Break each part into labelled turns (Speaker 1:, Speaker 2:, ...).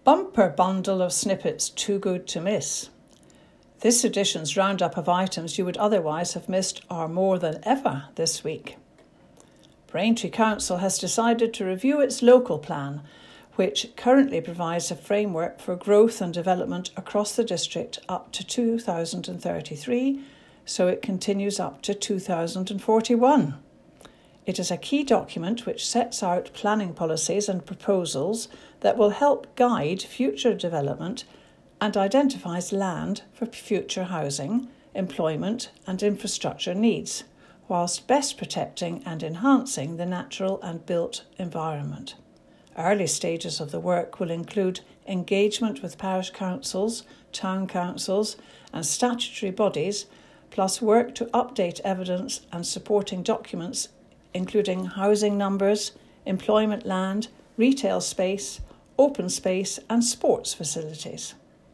Speaker 1: bumper bundle of snippets too good to miss. This edition's roundup of items you would otherwise have missed are more than ever this week. Braintree Council has decided to review its local plan, which currently provides a framework for growth and development across the district up to 2033, so it continues up to 2041. It is a key document which sets out planning policies and proposals that will help guide future development and identifies land for future housing, employment and infrastructure needs, whilst best protecting and enhancing the natural and built environment. Early stages of the work will include engagement with parish councils, town councils and statutory bodies, plus work to update evidence and supporting documents including housing numbers, employment land, retail space, open space and sports facilities.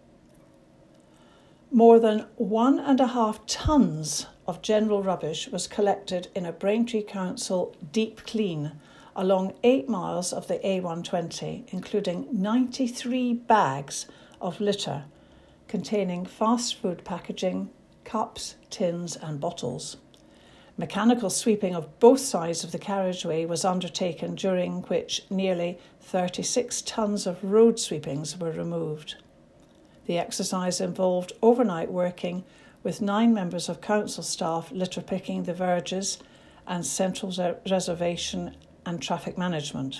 Speaker 1: More than 1.5 tonnes of general rubbish was collected in a Braintree Council deep clean along 8 miles of the A120, including 93 bags of litter containing fast food packaging, cups, tins and bottles. Mechanical sweeping of both sides of the carriageway was undertaken, during which nearly 36 tonnes of road sweepings were removed. The exercise involved overnight working with 9 members of council staff litter picking the verges and central reservation and traffic management.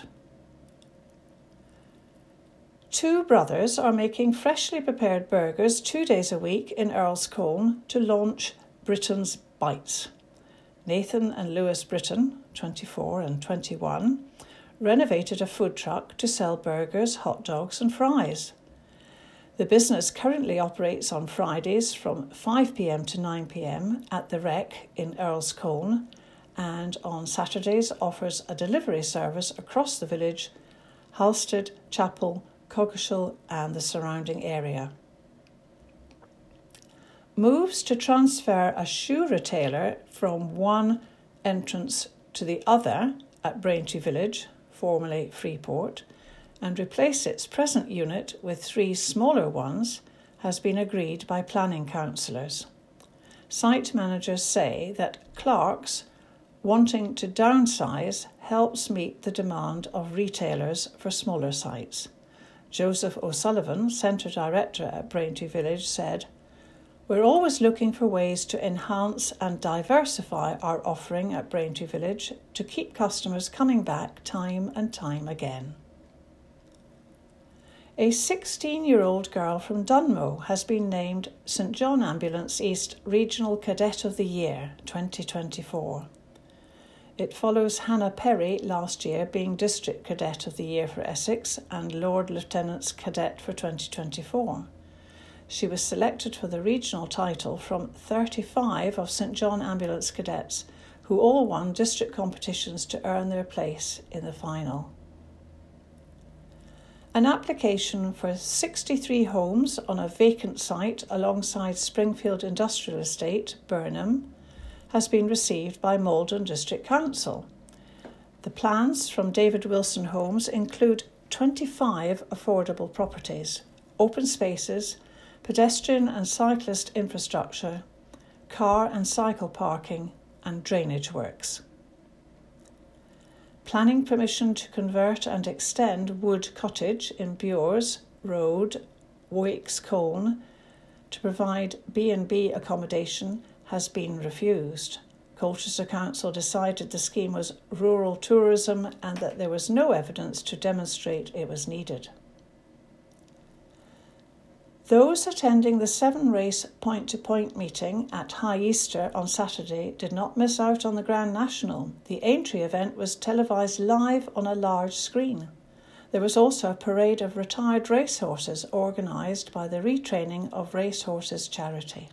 Speaker 1: 2 brothers are making freshly prepared burgers 2 days a week in Earl's Colne to launch Britain's Bites. Nathan and Lewis Britton, 24 and 21, renovated a food truck to sell burgers, hot dogs and fries. The business currently operates on Fridays from 5 p.m. to 9 p.m. at the Rec in Earl's Colne, and on Saturdays offers a delivery service across the village, Halstead, Chapel, Coggeshall and the surrounding area. Moves to transfer a shoe retailer from one entrance to the other at Braintree Village, formerly Freeport, and replace its present unit with 3 smaller ones has been agreed by planning councillors. Site managers say that Clark's wanting to downsize helps meet the demand of retailers for smaller sites. Joseph O'Sullivan, Centre Director at Braintree Village, said, "We're always looking for ways to enhance and diversify our offering at Braintree Village to keep customers coming back time and time again." A 16-year-old girl from Dunmow has been named St John Ambulance East Regional Cadet of the Year 2024. It follows Hannah Perry last year being District Cadet of the Year for Essex and Lord Lieutenant's Cadet for 2024. She was selected for the regional title from 35 of St John Ambulance cadets who all won district competitions to earn their place in the final. An application for 63 homes on a vacant site alongside Springfield Industrial Estate, Burnham, has been received by Maldon District Council. The plans from David Wilson Homes include 25 affordable properties, open spaces, pedestrian and cyclist infrastructure, car and cycle parking and drainage works. Planning permission to convert and extend Wood Cottage in Bures Road, Wakes, Colne, to provide B&B accommodation has been refused. Colchester Council decided the scheme was rural tourism and that there was no evidence to demonstrate it was needed. Those attending the 7-race point-to-point meeting at High Easter on Saturday did not miss out on the Grand National. The Aintree event was televised live on a large screen. There was also a parade of retired racehorses organised by the Retraining of Racehorses charity.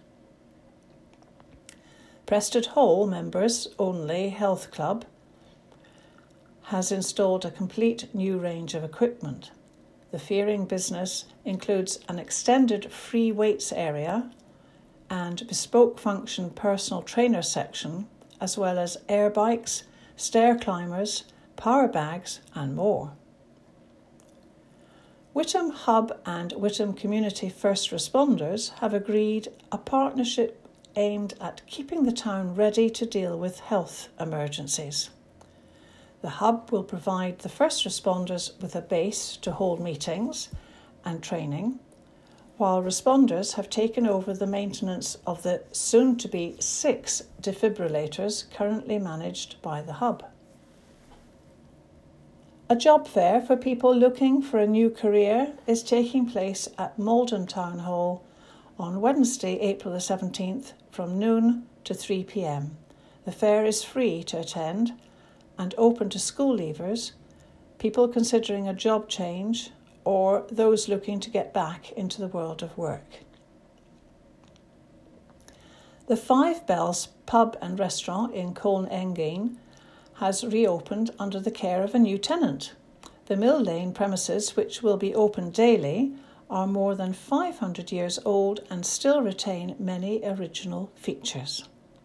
Speaker 1: Preston Hall members only health club has installed a complete new range of equipment. The Fearing business includes an extended free weights area and bespoke function personal trainer section, as well as air bikes, stair climbers, power bags and more. Whittam Hub and Whittam Community First Responders have agreed a partnership aimed at keeping the town ready to deal with health emergencies. The hub will provide the first responders with a base to hold meetings and training, while responders have taken over the maintenance of the soon-to-be 6 defibrillators currently managed by the hub. A job fair for people looking for a new career is taking place at Malden Town Hall on Wednesday, April the 17th from noon to 3 p.m. The fair is free to attend and open to school leavers, people considering a job change, or those looking to get back into the world of work. The Five Bells pub and restaurant in Colne Engane has reopened under the care of a new tenant. The Mill Lane premises, which will be open daily, are more than 500 years old and still retain many original features.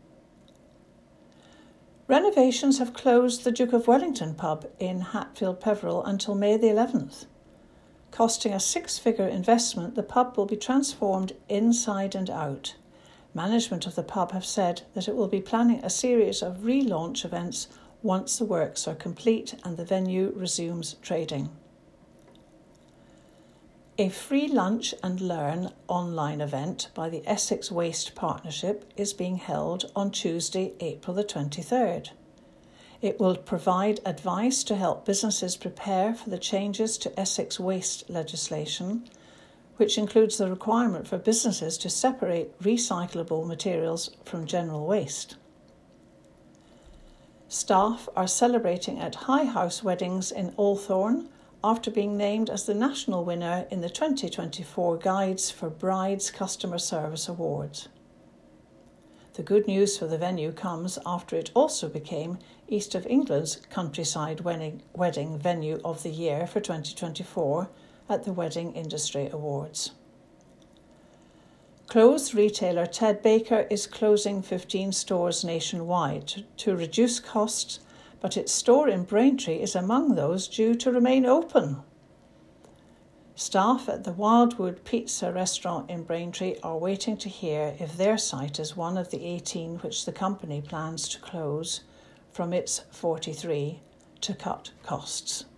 Speaker 1: Renovations have closed the Duke of Wellington pub in Hatfield Peveril until May the 11th. Costing a 6-figure investment, the pub will be transformed inside and out. Management of the pub have said that it will be planning a series of relaunch events once the works are complete and the venue resumes trading. A free lunch and learn online event by the Essex Waste Partnership is being held on Tuesday, April the 23rd. It will provide advice to help businesses prepare for the changes to Essex waste legislation, which includes the requirement for businesses to separate recyclable materials from general waste. Staff are celebrating at High House Weddings in Althorn after being named as the national winner in the 2024 Guides for Brides Customer Service Awards. The good news for the venue comes after it also became East of England's Countryside Wedding Venue of the Year for 2024 at the Wedding Industry Awards. Clothes retailer Ted Baker is closing 15 stores nationwide to reduce costs, but its store in Braintree is among those due to remain open. Staff at the Wildwood Pizza restaurant in Braintree are waiting to hear if their site is one of the 18 which the company plans to close from its 43 to cut costs.